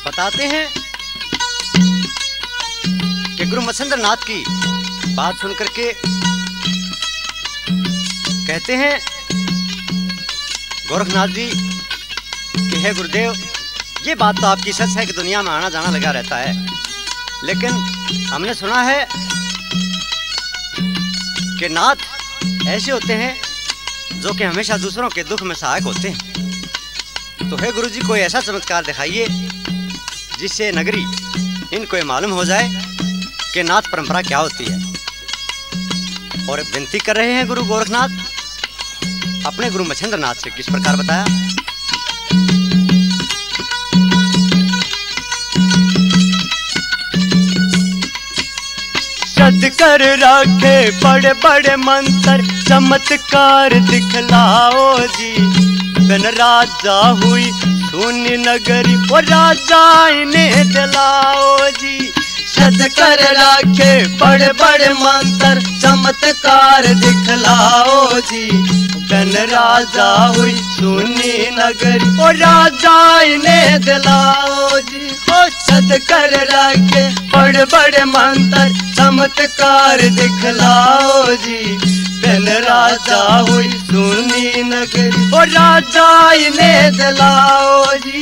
बताते हैं कि गुरु मत्स्येंद्र नाथ की बात सुनकर के कहते हैं गोरखनाथ जी कि हे गुरुदेव, ये बात तो आपकी सच है कि दुनिया में आना जाना लगा रहता है, लेकिन हमने सुना है कि नाथ ऐसे होते हैं जो कि हमेशा दूसरों के दुख में सहायक होते हैं। तो हे गुरु जी, कोई ऐसा चमत्कार दिखाइए जिससे नगरी इनको ये मालूम हो जाए कि नाथ परंपरा क्या होती है। और विनती कर रहे हैं गुरु गोरखनाथ अपने गुरु मत्स्येंद्र नाथ से। किस प्रकार बताया? सद कर रखे बड़े बड़े मंत्र चमत्कार दिखलाओ जी। बिन राजा हुई सुनी नगरी और राजा इन्हें दिलाओ जी। सद कर रखे बड़े बड़े मंत्र चमत्कार दिखलाओ जी। बिन राजा हुई सुनी नगरी और राजा इन्हें दिलाओ जी। ओ सद कर रखे बड़े बड़े मंत्र चमत्कार दिखलाओ जी। बिन राजा हुई सुनी नगरी और राजा इन्हें दिलाओ जी।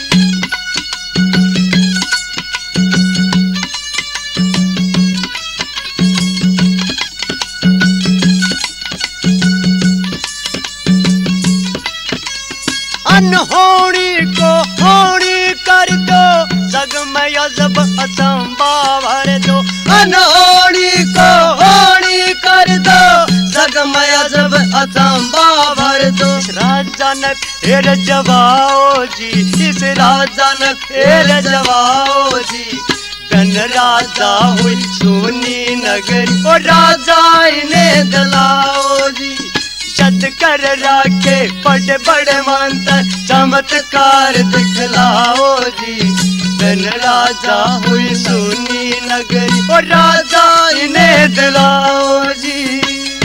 अनहोनी को होनी कर दो, जग में अजब अचंबा भर दो। अनहोनी को होनी कर दो, जग में अजब अचंबा भर दो। इस राजा ने फेर जवाओ जी, इस राजा ने फेर जवाओ जी। बिन राजा हुई सुनी नगरी और राजा इन्हें दिलाओ जी। सद कर रखे बड़े बड़े मंत्र चमत्कार दिखलाओ जी। बिन राजा हुई सुनी नगरी और राजा इन्हें दिलाओ जी।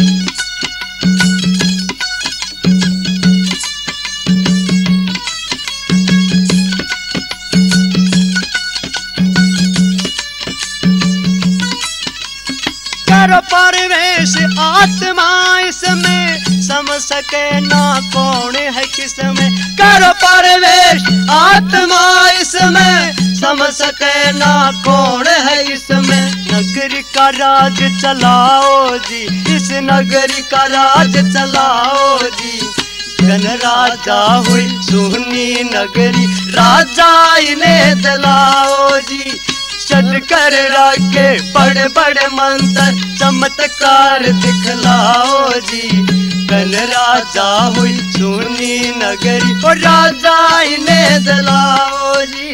करो परवेश आत्मा इसमें, समझ सके ना कौन है किसमें। करो परवेश आत्मा इसमें, समझ सके ना कौन है इसमें। नगरी का राज चलाओ जी, इस नगरी का राज चलाओ जी। बिन राजा हुई सुनी नगरी, राजा इन्हें दिलाओ जी। सद कर रखे बड़े बड़े मंत्र चमत्कार दिखलाओ जी। बिन राजा हुई सुनी नगरी और राजा इन्हें दिलाओ जी।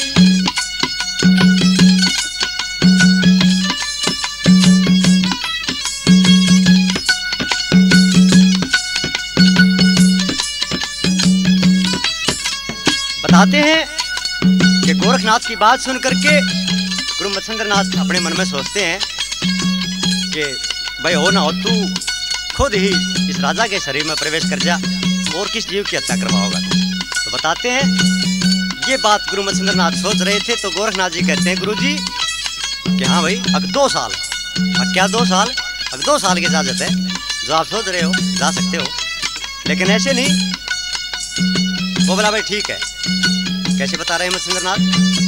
बताते हैं कि गोरखनाथ की बात सुन करके गुरु मत्स्येंद्र नाथ अपने मन में सोचते हैं कि भाई हो ना हो तू खुद ही इस राजा के शरीर में प्रवेश कर जा और किस जीव की हत्या करवाओगा। तो बताते हैं ये बात गुरु मत्स्येंद्र नाथ सोच रहे थे। तो गोरखनाथ जी कहते हैं गुरु जी कि हाँ भाई, अब 2 साल, अब क्या 2 साल, अब 2 साल की इजाजत है। जो आप सोच रहे हो जा सकते हो, लेकिन ऐसे नहीं। वो बोला भाई ठीक है। कैसे बता रहे हैं मत्स्येंद्र नाथ?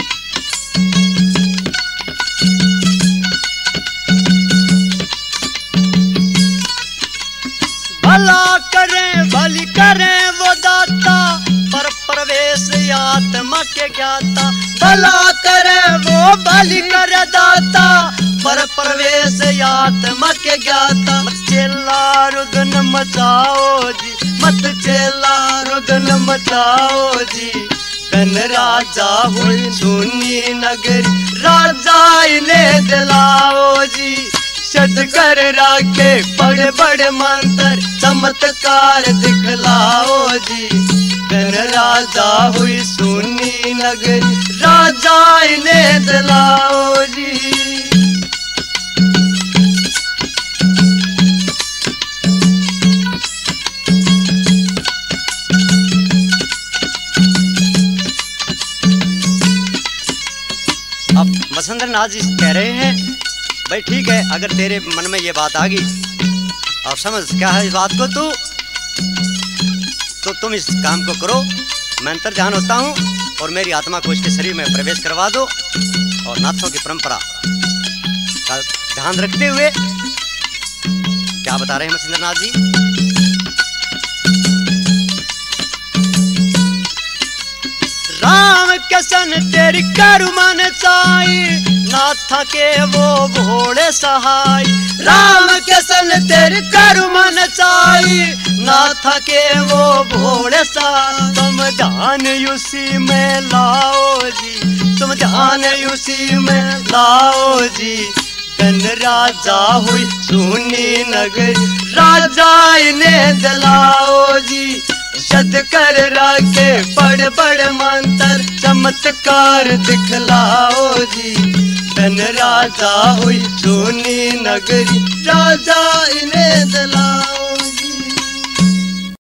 भला करें भली करें वो दाता, पर प्रवेश आत्मा के ज्ञाता। भला करे वो भली करे दाता, पर प्रवेश आत्मा के ज्ञाता। मत चेला रुदन मचाओ जी, मत चेला रुदन मचाओ जी। बिन राजा हुई सुनी नगरी, राजा इन्हें दिलाओ जी। सद कर रखे बड़े बड़े मंत्र चमत्कार दिखलाओ जी। बिन राजा हुई सुनी नगरी, राजा इन्हें दिलाओ जी। मत्स्येंद्र नाथ जी कह रहे हैं भाई ठीक है, अगर तेरे मन में ये बात आ गई और समझ क्या है इस बात को तो तुम इस काम को करो। मैं अंतर्ध्यान होता हूँ और मेरी आत्मा को इसके शरीर में प्रवेश करवा दो और नाथों की परंपरा का ध्यान रखते हुए क्या बता रहे हैं मत्स्येंद्र नाथ जी। राम के सन तेरी करु मन चाई, नाथा के वो भोले सहाय। राम के सन तेरी करु मन चाई, नाथा के वो भोले सहाय। तुम ध्यान उसी में लाओ जी, तुम ध्यान उसी में लाओ जी। धन राजा हुई सुनी नगर, राजा इन्हें दिलाओ जी। शत कर राखे बड़ बड़ मंत्र, चमत्कार दिखलाओ जी। धन राजा हुई सुनी नगरी, राजा इन्हें दिलाओ।